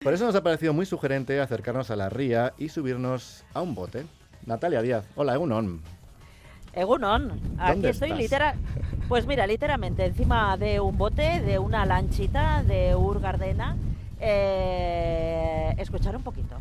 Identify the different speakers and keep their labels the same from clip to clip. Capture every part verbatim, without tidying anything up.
Speaker 1: Por eso nos ha parecido muy sugerente acercarnos a la ría y subirnos a un bote. Natalia Díaz, hola, Egunon.
Speaker 2: Egunon, aquí estoy literal. Pues mira, literalmente encima de un bote, de una lanchita de Urgardena. Eh, escuchar un poquito.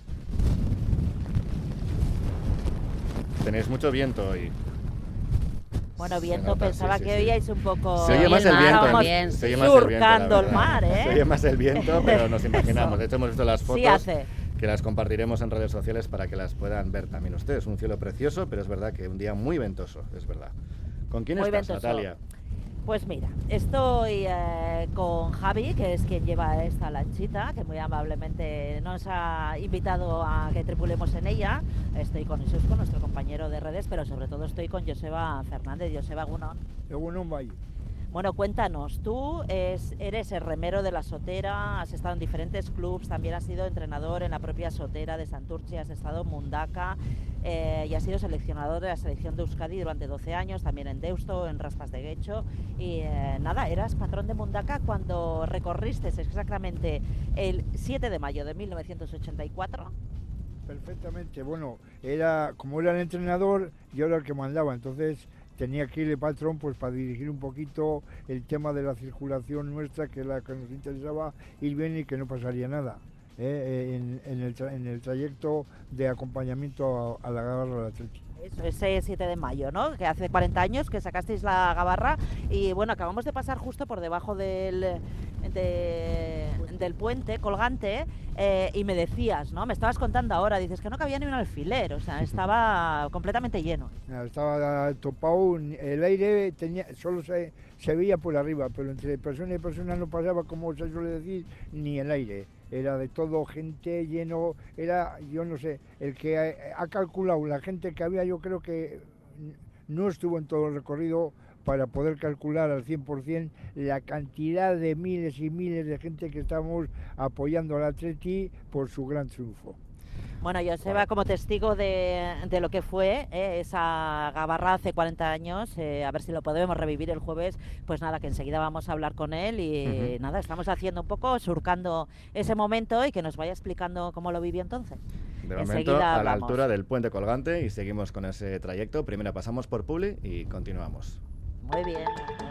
Speaker 1: Tenéis mucho viento hoy.
Speaker 2: Bueno, viento, nota, pensaba sí, sí, que sí. oíais un poco...
Speaker 1: Se oye más el viento.
Speaker 2: También, se oye más el viento, el mar, ¿eh?
Speaker 1: Se oye más el viento, pero nos imaginamos. De hecho, hemos visto las fotos,
Speaker 2: sí hace.
Speaker 1: que las compartiremos en redes sociales para que las puedan ver también ustedes. Un cielo precioso, pero es verdad que un día muy ventoso, es verdad. ¿Con quién
Speaker 2: muy
Speaker 1: estás,
Speaker 2: ventoso.
Speaker 1: Natalia?
Speaker 2: Pues mira, estoy eh, con Javi, que es quien lleva esta lanchita, que muy amablemente nos ha invitado a que tripulemos en ella. Estoy con Jesús, con nuestro compañero de redes, pero sobre todo estoy con Joseba Fernández. Joseba, Egunon.
Speaker 3: Egunon, Valle.
Speaker 2: Bueno, cuéntanos, tú es, eres el remero de la Sotera, has estado en diferentes clubs, también has sido entrenador en la propia Sotera de Santurtzi, has estado en Mundaka eh, y has sido seleccionador de la selección de Euskadi durante doce años, también en Deusto, en Raspas de Guecho. Y eh, nada, eras patrón de Mundaka cuando recorriste exactamente el siete de mayo de mil novecientos ochenta y cuatro.
Speaker 3: Perfectamente, bueno, era como era el entrenador, yo era el que mandaba, entonces tenía que ir el patrón pues para dirigir un poquito el tema de la circulación nuestra, que es la que nos interesaba ir bien y que no pasaría nada eh, en, en, el tra en el trayecto de acompañamiento a, a la Gabarra del Atleti.
Speaker 2: Eso, ese siete de mayo, ¿no? Que hace cuarenta años que sacasteis la Gabarra y bueno, acabamos de pasar justo por debajo del, de, del puente colgante eh, y me decías, ¿no? Me estabas contando ahora, dices que no cabía ni un alfiler, o sea, estaba completamente lleno.
Speaker 3: Estaba topado, el aire tenía, solo se, se veía por arriba, pero entre persona y persona no pasaba, como se suele decir, ni el aire. Era de todo, gente lleno, era, yo no sé, el que ha, ha calculado la gente que había, yo creo que no estuvo en todo el recorrido para poder calcular al cien por cien la cantidad de miles y miles de gente que estamos apoyando al Atleti por su gran triunfo.
Speaker 2: Bueno, Joseba, como testigo de, de lo que fue eh, esa Gabarra hace cuarenta años, eh, a ver si lo podemos revivir el jueves, pues nada, que enseguida vamos a hablar con él y uh-huh. nada, estamos haciendo un poco, surcando ese momento y que nos vaya explicando cómo lo vivió entonces.
Speaker 1: De momento, a la altura del puente colgante y seguimos con ese trayecto. Primero pasamos por Publi y continuamos.
Speaker 2: Muy bien.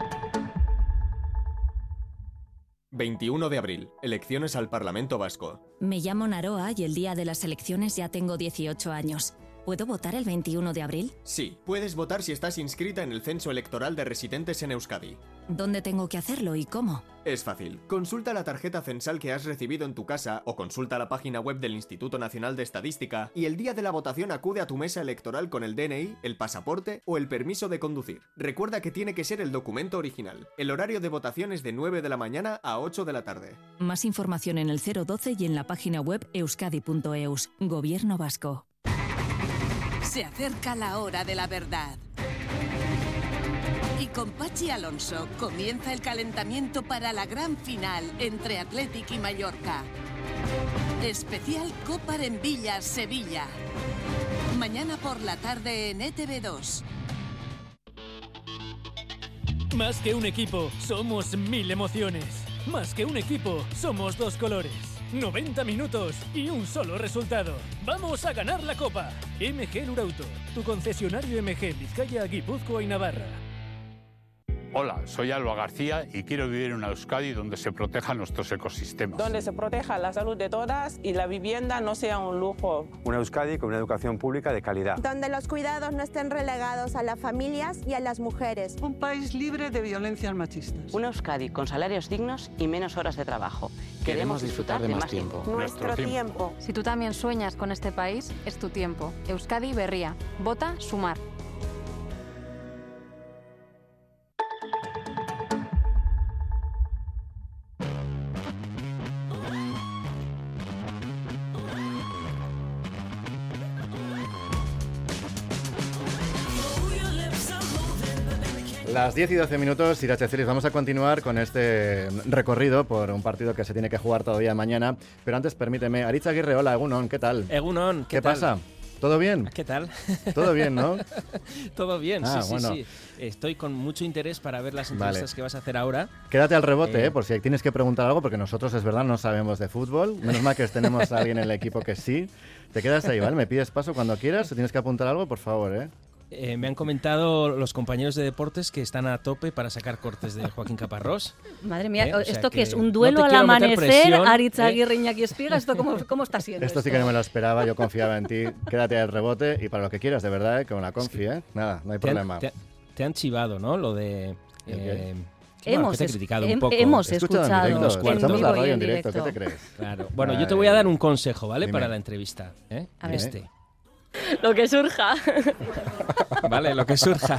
Speaker 4: veintiuno de abril, elecciones al Parlamento Vasco.
Speaker 5: Me llamo Naroa y el día de las elecciones ya tengo dieciocho años. ¿Puedo votar el veintiuno de abril?
Speaker 4: Sí, puedes votar si estás inscrita en el Censo Electoral de Residentes en Euskadi.
Speaker 5: ¿Dónde tengo que hacerlo y cómo?
Speaker 4: Es fácil. Consulta la tarjeta censal que has recibido en tu casa o consulta la página web del Instituto Nacional de Estadística y el día de la votación acude a tu mesa electoral con el D N I, el pasaporte o el permiso de conducir. Recuerda que tiene que ser el documento original. El horario de votación es de nueve de la mañana a ocho de la tarde.
Speaker 5: Más información en el cero doce y en la página web euskadi punto eus. Gobierno Vasco.
Speaker 6: Se acerca la hora de la verdad. Y con Pachi Alonso comienza el calentamiento para la gran final entre Athletic y Mallorca. Especial Copa en Villa, Sevilla. Mañana por la tarde en E T V dos.
Speaker 7: Más que un equipo, somos mil emociones. Más que un equipo, somos dos colores. noventa minutos y un solo resultado. ¡Vamos a ganar la Copa! M G Lurauto, tu concesionario M G Vizcaya, Guipúzcoa y Navarra.
Speaker 8: Hola, soy Alba García y quiero vivir en una Euskadi donde se protejan nuestros ecosistemas.
Speaker 9: Donde se proteja la salud de todas y la vivienda no sea un lujo.
Speaker 10: Una Euskadi con una educación pública de calidad.
Speaker 11: Donde los cuidados no estén relegados a las familias y a las mujeres.
Speaker 12: Un país libre de violencias machistas.
Speaker 13: Una Euskadi con salarios dignos y menos horas de trabajo.
Speaker 14: Queremos, Queremos disfrutar, disfrutar de, de más tiempo.
Speaker 11: tiempo. Nuestro tiempo. tiempo.
Speaker 15: Si tú también sueñas con este país, es tu tiempo. Euskadi Berria. Vota Sumar.
Speaker 1: Las diez y doce minutos, Irache Celis, vamos a continuar con este recorrido por un partido que se tiene que jugar todavía mañana, pero antes permíteme, Aritz Aguirre, hola, Egunon, ¿qué tal?
Speaker 16: Egunon, ¿qué,
Speaker 1: ¿Qué
Speaker 16: tal?
Speaker 1: pasa? ¿Todo bien?
Speaker 16: ¿Qué tal?
Speaker 1: ¿Todo bien, no?
Speaker 16: Todo bien,
Speaker 1: ah,
Speaker 16: sí,
Speaker 1: bueno.
Speaker 16: sí, sí. Estoy con mucho interés para ver las entrevistas
Speaker 1: vale.
Speaker 16: que vas a hacer ahora.
Speaker 1: Quédate al rebote,
Speaker 16: eh...
Speaker 1: eh, por si tienes que preguntar algo, porque nosotros, es verdad, no sabemos de fútbol. Menos mal que tenemos a alguien en el equipo que sí. Te quedas ahí, ¿vale? Me pides paso cuando quieras. Si tienes que apuntar algo, por favor, ¿eh?
Speaker 16: Eh, me han comentado los compañeros de deportes que están a tope para sacar cortes de Joaquín Caparrós.
Speaker 17: Madre mía,
Speaker 16: ¿Eh? O
Speaker 17: ¿esto
Speaker 16: sea
Speaker 17: qué es?
Speaker 16: que
Speaker 17: ¿Un duelo
Speaker 16: no
Speaker 17: al amanecer? Aritz
Speaker 16: ¿eh?
Speaker 17: Aguirre, Iñaki Espiga, ¿esto cómo, cómo está siendo?
Speaker 1: Esto sí que no me lo esperaba, yo confiaba en ti. Quédate al rebote y para lo que quieras, de verdad, ¿eh? Con la confi, ¿eh? Nada, no hay
Speaker 16: te han,
Speaker 1: problema.
Speaker 16: te, te han chivado, ¿no? Lo de... Eh,
Speaker 17: Hemos,
Speaker 16: bueno, que te he criticado
Speaker 17: es,
Speaker 16: un poco.
Speaker 17: hemos
Speaker 1: escuchado,
Speaker 17: escuchado
Speaker 1: en directo, estamos la radio en directo,
Speaker 17: directo.
Speaker 1: ¿qué te crees?
Speaker 16: Claro. Bueno,
Speaker 1: Ay,
Speaker 16: yo te voy a dar un consejo, ¿vale?
Speaker 1: dime.
Speaker 16: Para la entrevista. ¿eh?
Speaker 17: A ver.
Speaker 16: Este.
Speaker 17: Lo que surja.
Speaker 16: Vale, lo que surja.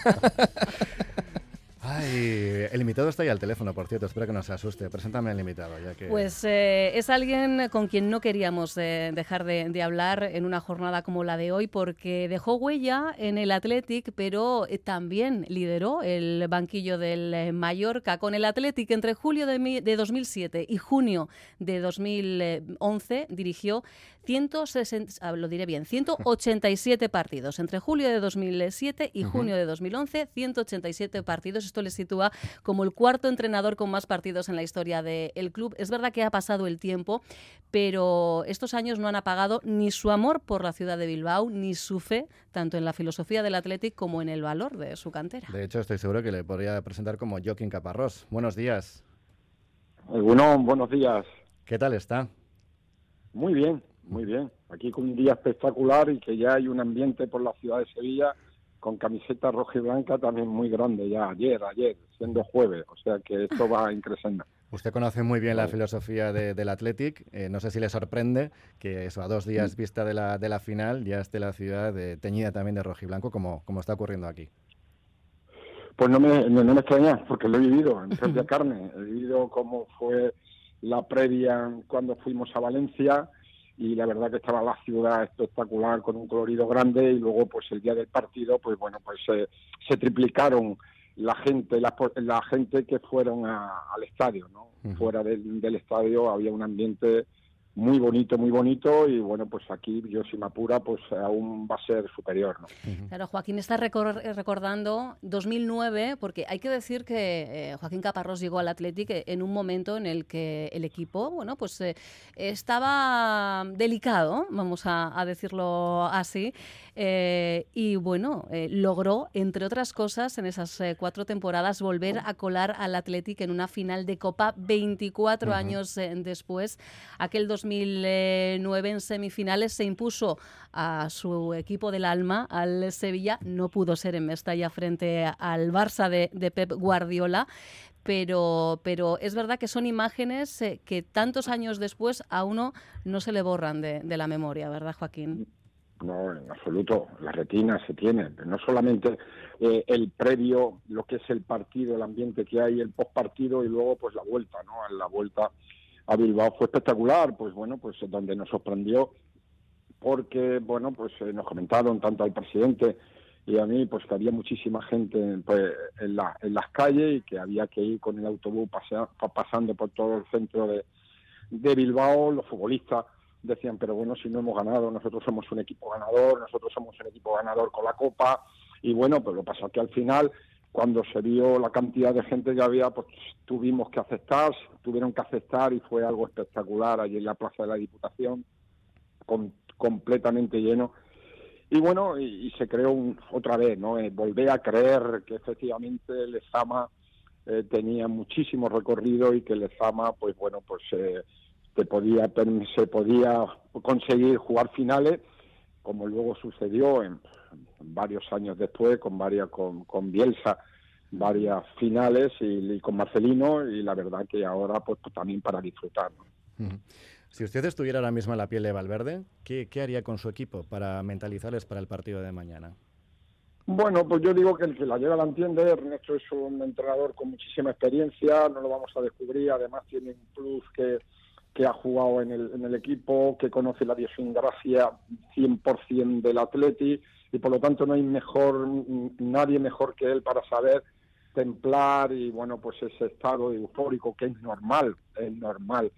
Speaker 1: Ay, el invitado está ahí al teléfono, por cierto, espero que no se asuste. Preséntame al invitado, ya que...
Speaker 17: Pues eh, es alguien con quien no queríamos eh, dejar de, de hablar en una jornada como la de hoy, porque dejó huella en el Athletic, pero eh, también lideró el banquillo del eh, Mallorca. Con el Athletic, entre julio de, mi, de dos mil siete y junio de dos mil once, dirigió ciento sesenta, lo diré bien, ciento ochenta y siete partidos. Entre julio de dos mil siete y junio uh-huh. de dos mil once, ciento ochenta y siete partidos. Esto le sitúa como el cuarto entrenador con más partidos en la historia del club. Es verdad que ha pasado el tiempo, pero estos años no han apagado ni su amor por la ciudad de Bilbao, ni su fe, tanto en la filosofía del Athletic como en el valor de su cantera.
Speaker 1: De hecho, estoy seguro que le podría presentar como Joaquín Caparrós. Buenos días.
Speaker 18: Bueno, buenos días.
Speaker 1: ¿Qué tal está?
Speaker 18: Muy bien. Muy bien, aquí con un día espectacular y que ya hay un ambiente por la ciudad de Sevilla con camiseta roja y blanca también muy grande ya, ayer, ayer, siendo jueves, o sea que esto va increciendo.
Speaker 1: Usted conoce muy bien la filosofía de, del Athletic, eh, no sé si le sorprende que eso, a dos días sí. vista de la, de la final ya esté la ciudad de, teñida también de rojo y blanco como, como está ocurriendo aquí.
Speaker 18: Pues no me, no, no me extraña, porque lo he vivido en propia carne, he vivido cómo fue la previa cuando fuimos a Valencia, y la verdad que estaba la ciudad espectacular con un colorido grande y luego pues el día del partido pues bueno pues eh, se triplicaron la gente la, la gente que fueron a, al estadio, ¿no? Uh-huh. Fuera del, del estadio había un ambiente muy bonito, muy bonito y bueno, pues aquí yo si me apura pues aún va a ser superior, ¿no?
Speaker 17: Uh-huh. Claro, Joaquín está recor- recordando dos mil nueve, porque hay que decir que eh, Joaquín Caparrós llegó al Athletic en un momento en el que el equipo, bueno, pues eh, estaba delicado, vamos a, a decirlo así, eh, y bueno, eh, logró, entre otras cosas, en esas eh, cuatro temporadas, volver a colar al Athletic en una final de Copa veinticuatro uh-huh. años eh, después. Aquel dos mil nueve en semifinales se impuso a su equipo del alma, al Sevilla. No pudo ser en Mestalla frente al Barça de, de Pep Guardiola, pero, pero es verdad que son imágenes eh, que tantos años después a uno no se le borran de, de la memoria, ¿verdad, Joaquín?
Speaker 18: No, en absoluto. La retina se tiene, pero no solamente eh, el previo, lo que es el partido, el ambiente que hay, el postpartido y luego pues la vuelta, ¿no? En la vuelta a Bilbao fue espectacular, pues bueno, pues donde nos sorprendió porque, bueno, pues eh, nos comentaron tanto al presidente y a mí, pues que había muchísima gente pues, en, la, en las calles y que había que ir con el autobús pasea, pasando por todo el centro de, de Bilbao. Los futbolistas decían, pero bueno, si no hemos ganado, nosotros somos un equipo ganador, nosotros somos un equipo ganador con la Copa, y bueno, pues lo pasó que al final, cuando se vio la cantidad de gente que había, pues tuvimos que aceptar, tuvieron que aceptar y fue algo espectacular allí en la Plaza de la Diputación, con, completamente lleno. Y bueno, y, y se creó un, otra vez, ¿no? Eh, volví a creer que efectivamente Lezama eh, tenía muchísimo recorrido y que Lezama, pues bueno, pues eh, te podía, se podía conseguir jugar finales, como luego sucedió en, en varios años después, con varias, con, con Bielsa, varias finales y, y con Marcelino, y la verdad que ahora pues, pues también para disfrutar, ¿no?
Speaker 1: Uh-huh. Si usted estuviera ahora mismo en la piel de Valverde, ¿qué, qué haría con su equipo para mentalizarles para el partido de mañana?
Speaker 18: Bueno, pues yo digo que el que la lleva la entiende. Ernesto es un entrenador con muchísima experiencia, no lo vamos a descubrir, además tiene un plus que, que ha jugado en el, en el equipo, que conoce la idiosincrasia cien por ciento del Atleti, y por lo tanto no hay mejor nadie mejor que él para saber templar y bueno, pues ese estado eufórico que es normal, es normal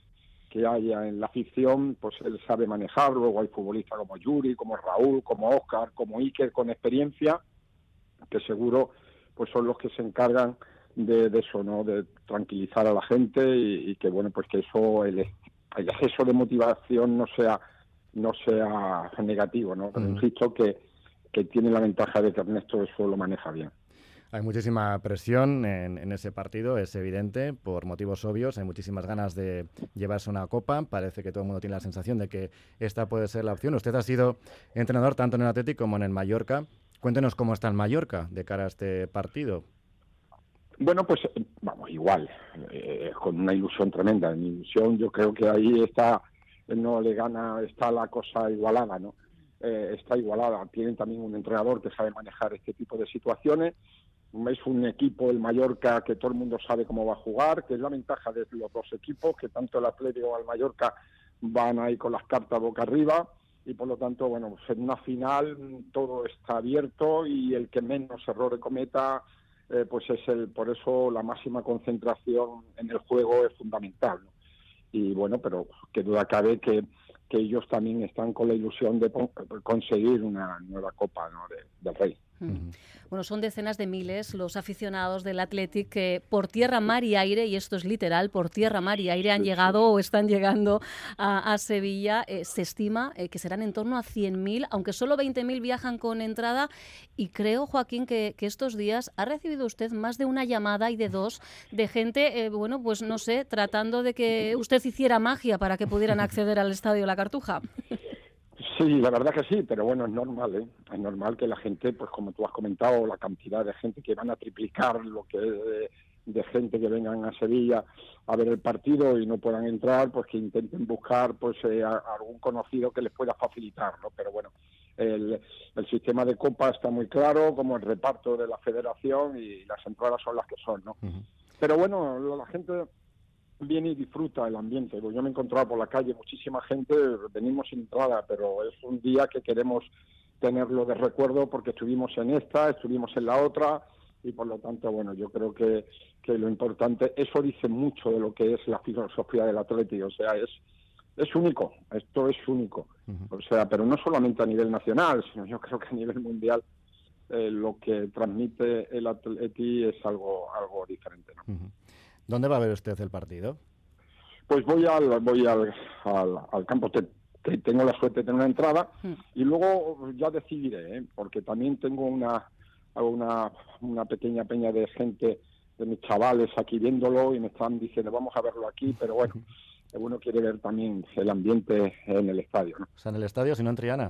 Speaker 18: que haya en la afición, pues él sabe manejar. Luego hay futbolistas como Yuri, como Raúl, como Óscar, como Iker, con experiencia, que seguro pues son los que se encargan de, de eso, ¿no? De tranquilizar a la gente y, y que, bueno, pues que eso, el, el exceso de motivación no sea no sea negativo, ¿no? Pero insisto que, que tiene la ventaja de que Ernesto eso lo maneja bien.
Speaker 1: Hay muchísima presión en, en ese partido, es evidente, por motivos obvios. Hay muchísimas ganas de llevarse una copa. Parece que todo el mundo tiene la sensación de que esta puede ser la opción. Usted ha sido entrenador tanto en el Athletic como en el Mallorca. Cuéntenos cómo está el Mallorca de cara a este partido.
Speaker 18: Bueno, pues vamos, igual, eh, con una ilusión tremenda. En ilusión yo creo que ahí está, no le gana, está la cosa igualada, ¿no? Eh, está igualada. Tienen también un entrenador que sabe manejar este tipo de situaciones. Es un equipo, el Mallorca, que todo el mundo sabe cómo va a jugar, que es la ventaja de los dos equipos, que tanto el Atlético como el Mallorca van ahí con las cartas boca arriba, y por lo tanto, bueno, pues en una final todo está abierto y el que menos errores cometa, eh, pues es el, por eso la máxima concentración en el juego es fundamental, ¿no? Y bueno, pero qué duda cabe que, que ellos también están con la ilusión de conseguir una nueva Copa, ¿no? de, del Rey.
Speaker 17: Uh-huh. Bueno, son decenas de miles los aficionados del Athletic que por tierra, mar y aire, y esto es literal, por tierra, mar y aire han llegado o están llegando a, a Sevilla. Eh, se estima eh, que serán en torno a cien mil, aunque solo veinte mil viajan con entrada. Y creo, Joaquín, que, que estos días ha recibido usted más de una llamada y de dos de gente, eh, bueno, pues no sé, tratando de que usted hiciera magia para que pudieran acceder al Estadio La Cartuja.
Speaker 18: Sí, la verdad que sí, pero bueno, es normal, ¿eh? Es normal que la gente, pues como tú has comentado, la cantidad de gente que van a triplicar lo que es de, de gente que vengan a Sevilla a ver el partido y no puedan entrar, pues que intenten buscar pues eh, a, a algún conocido que les pueda facilitar, ¿no? Pero bueno, el, el sistema de Copa está muy claro, como el reparto de la federación, y las entradas son las que son, ¿no? Uh-huh. Pero bueno, la gente viene y disfruta el ambiente. Yo me he encontrado por la calle muchísima gente, venimos sin entrada, pero es un día que queremos tenerlo de recuerdo porque estuvimos en esta, estuvimos en la otra, y por lo tanto, bueno, yo creo que, que lo importante, eso dice mucho de lo que es la filosofía del Atlético, o sea, es es único, esto es único, uh-huh. O sea, pero no solamente a nivel nacional, sino yo creo que a nivel mundial eh, lo que transmite el Atlético es algo algo diferente, ¿no?
Speaker 1: Uh-huh. ¿Dónde va a ver usted el partido?
Speaker 18: Pues voy al voy al, al, al campo, te, te, tengo la suerte de tener una entrada, mm. y luego ya decidiré, ¿eh? Porque también tengo una, una una pequeña peña de gente, de mis chavales aquí viéndolo, y me están diciendo vamos a verlo aquí, pero bueno, uno quiere ver también el ambiente en el estadio, ¿no?
Speaker 1: O sea, en el estadio, si no en Triana.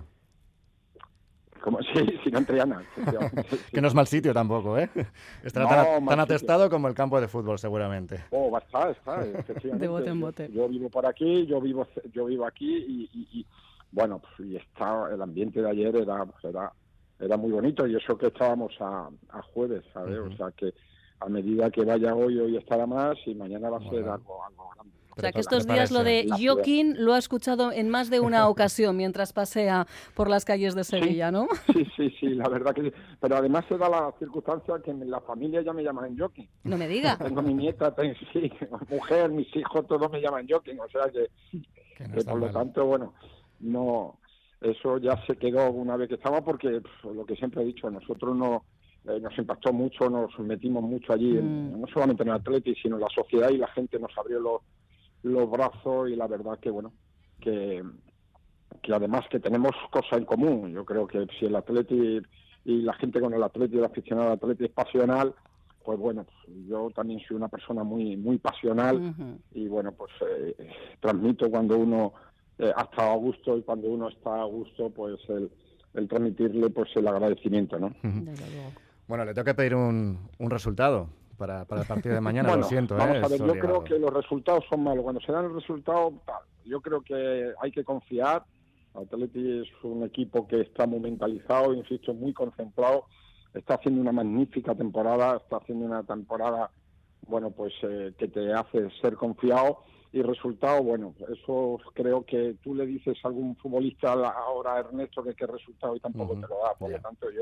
Speaker 18: Como, sí, sí, no en Triana. Sí, sí.
Speaker 1: Que no es mal sitio tampoco, ¿eh? Estará no, tan, tan atestado como el campo de fútbol, seguramente.
Speaker 18: Oh, va a estar, está.
Speaker 17: De bote en bote.
Speaker 18: Yo, yo vivo por aquí, yo vivo yo vivo aquí, y, y, y bueno, pues, y está, el ambiente de ayer era, era, era muy bonito, y eso que estábamos a, a jueves, ¿sabes? Uh-huh. O sea, que a medida que vaya hoy, hoy estará más, y mañana va a ser bueno. algo, algo grande.
Speaker 17: O sea, que estos días lo de Joaquín lo ha escuchado en más de una ocasión mientras pasea por las calles de Sevilla,
Speaker 18: sí,
Speaker 17: ¿no?
Speaker 18: Sí, sí, sí, la verdad que sí. Pero además se da la circunstancia que en la familia ya me llaman Joaquín.
Speaker 17: No me diga.
Speaker 18: Tengo mi nieta, tengo, sí, mujer, mis hijos, todos me llaman Joaquín. O sea que, que, no que por lo tanto, bueno, no, eso ya se quedó una vez que estaba, porque pues, lo que siempre he dicho, nosotros no... Eh, nos impactó mucho, nos metimos mucho allí, mm. en, no solamente en el Athletic, sino en la sociedad, y la gente nos abrió los, los brazos, y la verdad que, bueno, que, que además que tenemos cosas en común. Yo creo que si el Athletic y la gente con el Athletic, el aficionado al Athletic es pasional, pues bueno, yo también soy una persona muy muy pasional, uh-huh. y bueno, pues eh, transmito cuando uno eh, ha estado a gusto, y cuando uno está a gusto, pues el, el transmitirle pues el agradecimiento, ¿no?
Speaker 1: Uh-huh. Bueno, le tengo que pedir un, un resultado para, para el partido de mañana,
Speaker 18: bueno,
Speaker 1: lo siento.
Speaker 18: Vamos
Speaker 1: ¿eh?
Speaker 18: a ver, yo creo que los resultados son malos. Cuando se dan el resultado, tal. Yo creo que hay que confiar. Athletic es un equipo que está muy mentalizado, insisto, muy concentrado. Está haciendo una magnífica temporada, está haciendo una temporada, bueno, pues eh, que te hace ser confiado. Y resultado, bueno, eso creo que tú le dices a algún futbolista ahora a Ernesto que qué resultado y tampoco uh-huh. te lo da. Por yeah. lo tanto, yo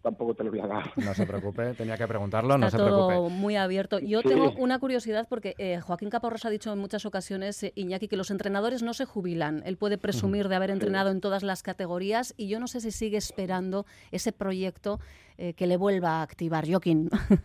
Speaker 18: tampoco te lo voy a dar.
Speaker 1: No se preocupe, tenía que preguntarlo,
Speaker 17: Está
Speaker 1: no se
Speaker 17: todo
Speaker 1: preocupe.
Speaker 17: muy abierto. Yo
Speaker 18: Sí.
Speaker 17: tengo una curiosidad porque eh, Joaquín Caparrós ha dicho en muchas ocasiones, eh, Iñaki, que los entrenadores no se jubilan. Él puede presumir de haber
Speaker 18: Sí.
Speaker 17: entrenado en todas las categorías y yo no sé si sigue esperando ese proyecto eh, que le vuelva a activar. Joaquín.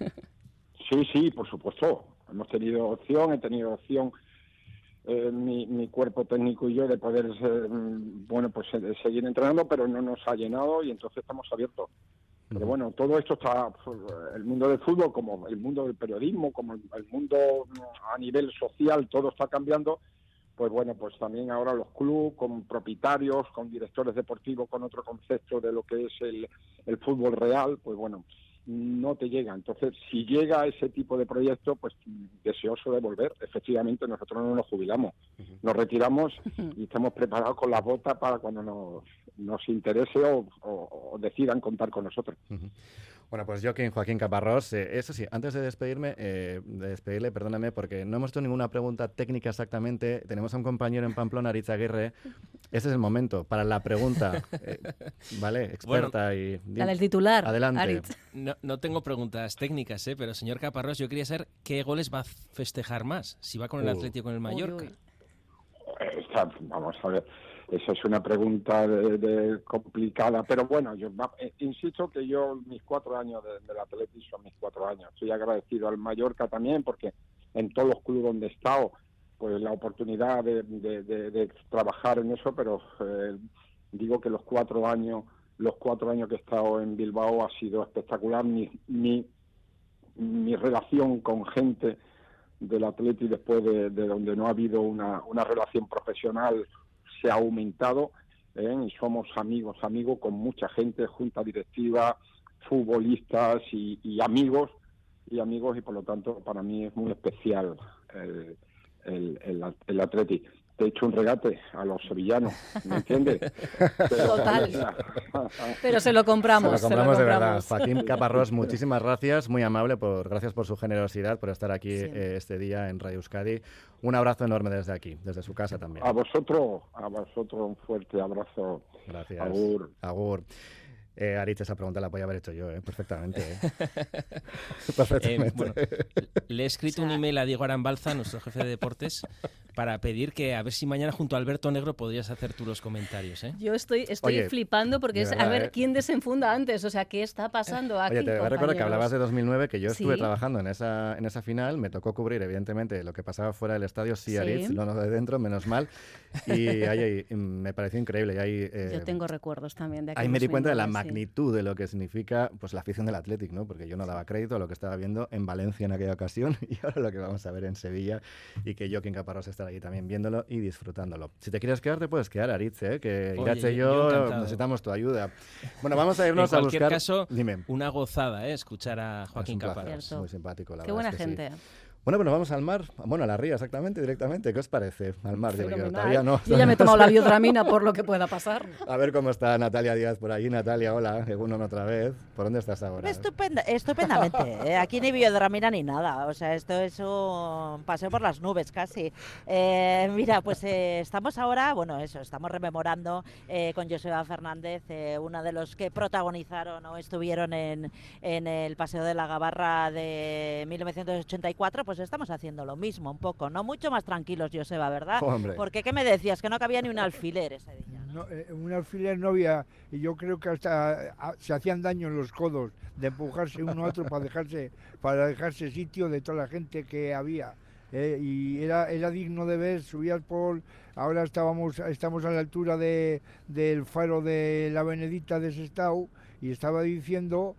Speaker 18: Sí, sí, por supuesto. Hemos tenido opción, he tenido opción, eh, mi, mi cuerpo técnico y yo, de poder ser, bueno, pues eh, seguir entrenando, pero no nos ha llenado y entonces estamos abiertos. Pero bueno, todo esto está, el mundo del fútbol, como el mundo del periodismo, como el, el mundo a nivel social, todo está cambiando. Pues bueno, pues también ahora los clubes, con propietarios, con directores deportivos, con otro concepto de lo que es el, el fútbol real, pues bueno, no te llega. Entonces, si llega ese tipo de proyecto, pues deseoso de volver. Efectivamente, nosotros no nos jubilamos, nos retiramos y estamos preparados con las botas para cuando nos, nos interese o, o, o decidan contar con nosotros.
Speaker 1: Uh-huh. Bueno, pues Joaquín, Joaquín Caparrós, eh, eso sí, antes de despedirme, eh, de despedirle, perdóname, porque no hemos hecho ninguna pregunta técnica exactamente. Tenemos a un compañero en Pamplona, Aritz Aguirre. Ese es el momento para la pregunta, eh, ¿vale? Experta
Speaker 17: bueno,
Speaker 1: y...
Speaker 17: La del titular,
Speaker 1: adelante.
Speaker 17: Aritz.
Speaker 16: No, no tengo preguntas técnicas, ¿eh? Pero señor Caparrós, yo quería saber qué goles va a festejar más, si va con el
Speaker 18: Uh.
Speaker 16: Atlético o con el Mallorca.
Speaker 17: Uy, uy.
Speaker 18: Está, vamos a ver, esa es una pregunta de, de complicada, pero bueno, yo va, eh, insisto que yo mis cuatro años de, del Atleti son mis cuatro años. Estoy agradecido al Mallorca también, porque en todos los clubes donde he estado, pues la oportunidad de, de, de, de trabajar en eso, pero eh, digo que los cuatro años, los cuatro años que he estado en Bilbao ha sido espectacular. Mi, mi, mi relación con gente del Atleti después de, de donde no ha habido una, una relación profesional se ha aumentado, ¿eh? Y somos amigos, amigos con mucha gente, junta directiva, futbolistas y, y amigos, y amigos, y por lo tanto para mí es muy especial el, el, el, el Atleti. Te he hecho un regate a los sevillanos, ¿me entiendes? Pero,
Speaker 17: Total. Pero se lo compramos.
Speaker 1: Se lo compramos
Speaker 17: se lo
Speaker 1: de verdad.
Speaker 17: compramos.
Speaker 1: Joaquín Caparrós, muchísimas gracias, muy amable, por gracias por su generosidad, por estar aquí
Speaker 17: Sí.
Speaker 1: eh, este día en Radio Euskadi. Un abrazo enorme desde aquí, desde su casa también.
Speaker 18: A vosotros, a vosotros un fuerte abrazo.
Speaker 1: Gracias.
Speaker 18: Agur.
Speaker 1: Agur. Eh, Aritz, esa pregunta la podía haber hecho yo, ¿eh? Perfectamente. ¿eh?
Speaker 16: Eh,
Speaker 1: Perfectamente.
Speaker 16: bueno, le he escrito un email a Diego Arambalza, nuestro jefe de deportes, para pedir que a ver si mañana junto a Alberto Negro podrías hacer tú los comentarios, ¿eh?
Speaker 17: Yo estoy, estoy
Speaker 1: Oye,
Speaker 17: flipando porque
Speaker 1: de
Speaker 17: es,
Speaker 1: verdad,
Speaker 17: a ver,
Speaker 1: ¿eh?
Speaker 17: ¿quién desenfunda antes? O sea, ¿qué está pasando aquí,
Speaker 1: Oye, te recuerdo que
Speaker 17: compañeros?
Speaker 1: hablabas de dos mil nueve, que yo estuve
Speaker 17: Sí.
Speaker 1: trabajando en esa, en esa final, me tocó cubrir, evidentemente, lo que pasaba fuera del estadio, sí,
Speaker 17: Sí.
Speaker 1: Aritz, no, no de dentro, menos mal, y ahí, ahí, me pareció increíble. Y ahí, eh,
Speaker 17: Yo tengo recuerdos también de
Speaker 1: ahí me di cuenta de la
Speaker 17: dos mil nueve, sí.
Speaker 1: magnitud de lo que significa pues la afición del Athletic, ¿no? Porque yo no daba crédito a lo que estaba viendo en Valencia en aquella ocasión y ahora lo que vamos a ver en Sevilla, y que Joaquín Caparrós estará allí también viéndolo y disfrutándolo. Si te quieres quedar, te puedes quedar, Aritz, ¿eh? Que
Speaker 16: Oye,
Speaker 1: Irache y
Speaker 16: yo- yo
Speaker 1: yo
Speaker 16: encantado.
Speaker 1: necesitamos tu ayuda. Bueno, vamos a irnos
Speaker 16: en
Speaker 1: a
Speaker 16: cualquier
Speaker 1: buscar...
Speaker 16: caso,
Speaker 1: Dime.
Speaker 16: una gozada, ¿eh? Escuchar a
Speaker 1: Es
Speaker 16: Joaquín
Speaker 1: un placer,
Speaker 16: Caparrós.
Speaker 17: Cierto.
Speaker 1: muy simpático, la
Speaker 17: Qué
Speaker 1: verdad
Speaker 17: buena
Speaker 1: es que sí.
Speaker 17: gente.
Speaker 1: Bueno, pues nos vamos al mar, bueno, a la ría exactamente, directamente. ¿Qué os parece? Al mar, digo yo.
Speaker 17: Fenomenal.
Speaker 1: Todavía no.
Speaker 17: Yo ya me he tomado la biodramina por lo que pueda pasar.
Speaker 1: A ver cómo está Natalia Díaz por ahí. Natalia, hola, Egunon otra vez. ¿Por dónde estás ahora?
Speaker 2: Estupenda, estupendamente. ¿eh? Aquí ni biodramina ni nada. O sea, esto es un paseo por las nubes casi. Eh, mira, pues eh, estamos ahora, bueno, eso, estamos rememorando eh, con Joseba Fernández, eh, uno de los que protagonizaron o estuvieron en, en el Paseo de la Gabarra de mil novecientos ochenta y cuatro. Pues estamos haciendo lo mismo un poco, no mucho más tranquilos, Joseba, ¿verdad?
Speaker 3: Hombre.
Speaker 2: Porque, ¿qué me decías? Que no cabía ni un alfiler ese día.
Speaker 3: No, eh, un alfiler no había, y yo creo que hasta a, se hacían daño en los codos de empujarse uno a otro para dejarse, para dejarse sitio de toda la gente que había. Eh, y era, era digno de ver, subías por, ahora estábamos, estamos a la altura de, del faro de la Benedicta de Sestao, y estaba diciendo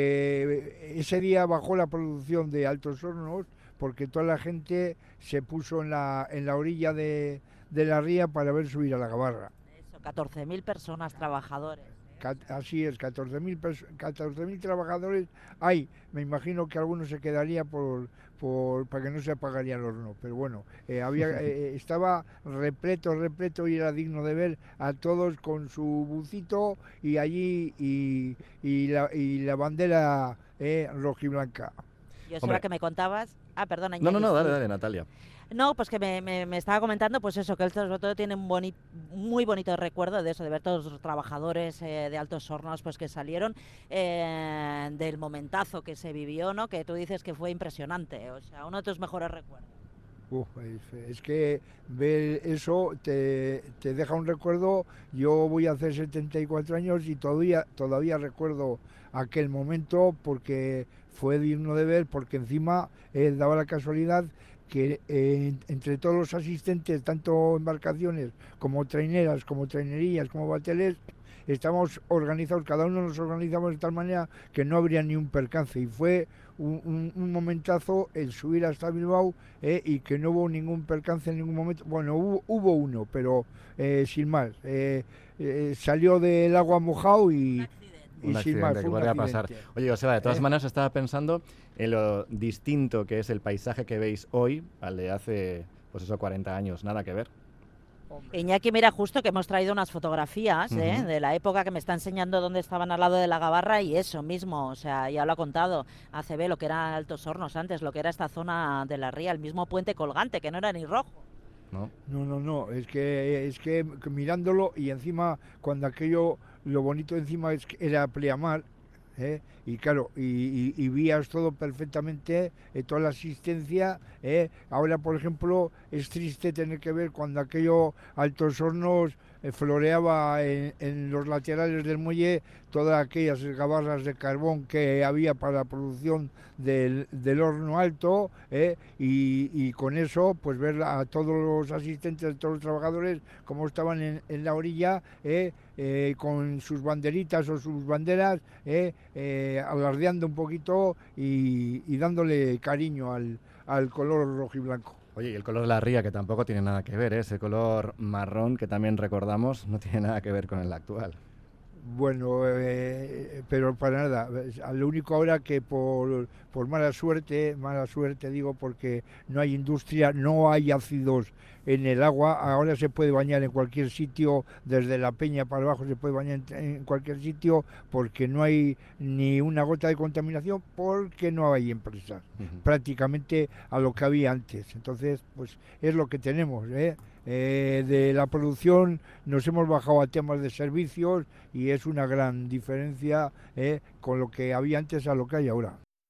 Speaker 3: que ese día bajó la producción de Altos Hornos porque toda la gente se puso en la, en la orilla de, de la ría para ver subir a la Gabarra.
Speaker 2: Eso, catorce mil personas, trabajadores.
Speaker 3: Cat- Así es, catorce mil trabajadores hay. Me imagino que algunos se quedaría por, por para que no se apagaría el horno, pero bueno, eh, había eh, estaba repleto, repleto, y era digno de ver a todos con su bucito y allí y, y, la, y la bandera eh, rojiblanca.
Speaker 2: Yo sé que me contabas, Ah, perdona,
Speaker 1: No, no,
Speaker 2: Iñaki,
Speaker 1: no, dale,
Speaker 2: sí.
Speaker 1: dale, Natalia.
Speaker 2: No, pues que me, me, me estaba comentando, pues eso, que él sobre todo tiene un boni, muy bonito recuerdo de eso, de ver todos los trabajadores eh, de Altos Hornos pues que salieron, eh, del momentazo que se vivió, ¿no? Que tú dices que fue impresionante, o sea, uno de tus mejores recuerdos.
Speaker 3: Uf, es, es que ver eso te, te deja un recuerdo. Yo voy a hacer setenta y cuatro años y todavía, todavía recuerdo aquel momento porque fue digno de ver, porque encima eh, daba la casualidad que eh, entre todos los asistentes, tanto embarcaciones como traineras, como trainerías, como bateles, estamos organizados, cada uno nos organizamos de tal manera que no habría ni un percance, y fue un, un, un momentazo el subir hasta Bilbao eh, y que no hubo ningún percance en ningún momento. Bueno, hubo, hubo uno, pero eh, sin más, eh, eh, salió del agua mojado y...
Speaker 1: Un
Speaker 3: y
Speaker 1: accidente
Speaker 3: sin más,
Speaker 1: que
Speaker 3: fue un
Speaker 1: podría
Speaker 3: accidente.
Speaker 1: pasar. Oye, Joseba, de todas
Speaker 3: Eh.
Speaker 1: maneras estaba pensando en lo distinto que es el paisaje que veis hoy al de hace, pues eso, cuarenta años, nada que ver.
Speaker 2: Iñaki, mira, justo que hemos traído unas fotografías ¿eh?
Speaker 1: Ujú.
Speaker 2: de la época que me está enseñando dónde estaban al lado de la Gabarra y eso mismo, o sea, ya lo ha contado A C B, lo que era Altos Hornos antes, lo que era esta zona de la ría, el mismo puente colgante, que no era ni rojo.
Speaker 1: No,
Speaker 3: no, no, no, es que, es que mirándolo y encima cuando aquello, lo bonito encima es que era pleamar, ¿eh? Y claro, y, y, y vías todo perfectamente, eh, toda la asistencia, ¿eh? Ahora por ejemplo es triste tener que ver cuando aquello Altos Hornos eh, floreaba en, en los laterales del muelle todas aquellas gabarras de carbón que había para la producción del, del horno alto, ¿eh? y, y con eso pues ver a todos los asistentes, todos los trabajadores como estaban en, en la orilla, ¿eh? Eh, con sus banderitas o sus banderas, eh, eh, alardeando un poquito y, y dándole cariño al, al color rojo y blanco.
Speaker 1: Oye, y el color de la ría, que tampoco tiene nada que ver, ¿eh? Ese color marrón que también recordamos, no tiene nada que ver con el actual.
Speaker 3: Bueno, eh, pero para nada. Lo único ahora que por, por mala suerte, mala suerte digo, porque no hay industria, no hay ácidos en el agua. Ahora se puede bañar en cualquier sitio, desde la peña para abajo se puede bañar en, en cualquier sitio, porque no hay ni una gota de contaminación, porque no hay empresas, uh-huh. prácticamente a lo que había antes. Entonces, pues es lo que tenemos, ¿eh? Eh, de la producción nos hemos bajado a temas de servicios y es una gran diferencia eh, con lo que había antes a lo que hay ahora.